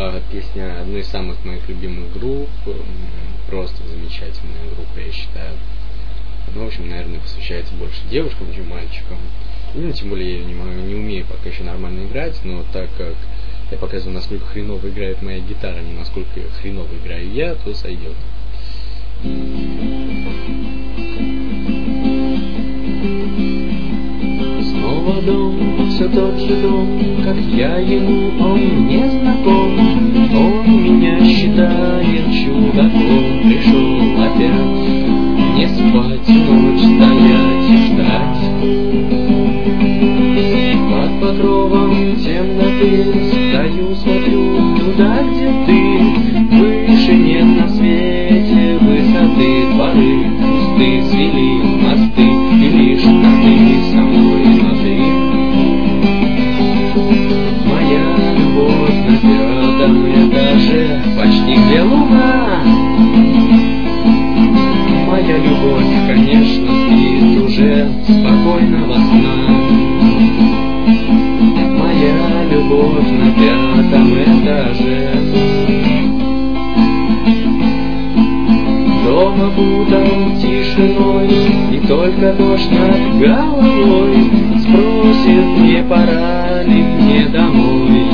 Песня одной из самых моих любимых групп, просто замечательная группа, я считаю. Ну, в общем, наверное, посвящается больше девушкам, чем мальчикам. Ну, тем более я не умею пока еще нормально играть, но так как я показываю, насколько хреново играет моя гитара, не насколько хреново играю я, то сойдет. Снова дом, все тот же дом, как я ему, он не знаком. Он меня считает чудаком, пришел опять не спать, ночь стоять и ждать. Под покровом темноты стою, смотрю туда, где ты. Выше нет на свете высоты, дворы пусты, свели мосты, и лишь ты со мной на ты. Моя любовь на 5-м этаже, почти где луна. Моя любовь, конечно, спит уже спокойного сна. Моя любовь на 5-м этаже. Дом опутан тишиной, и только дождь над головой спросит, не пора ли мне домой.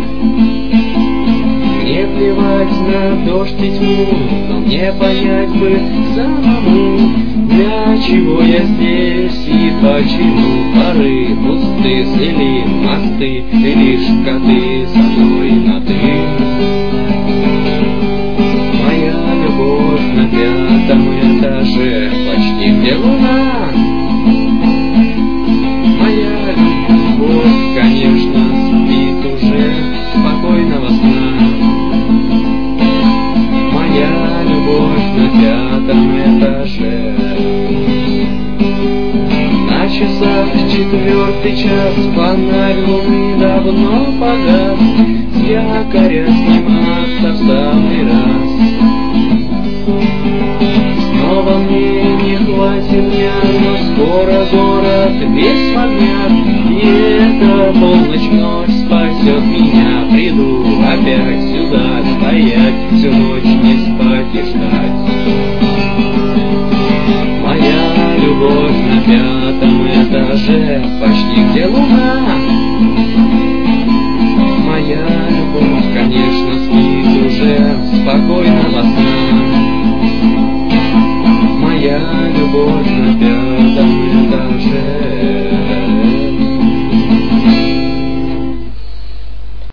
Мне плевать на дождь и тьму, но мне понять бы самому, для чего я здесь и почему. Поры пусты, свели мосты, и лишь коты со мной на ты. Моя любовь на 5-м этаже, почти где луна. Моя любовь, конечно, спит уже спокойного сна. Моя любовь на 5-м этаже. На часах 4-й час, фонарь луны давно погас. С якоря сниматься в самый раз. Снова мне не хватит дня, но скоро город весь в огнях. И эта полночь ночь спасет меня. Приду опять сюда стоять, всю ночь не спать и ждать. Моя любовь на 5-м этаже, почти где луна. Моя любовь, конечно, спит уже спокойно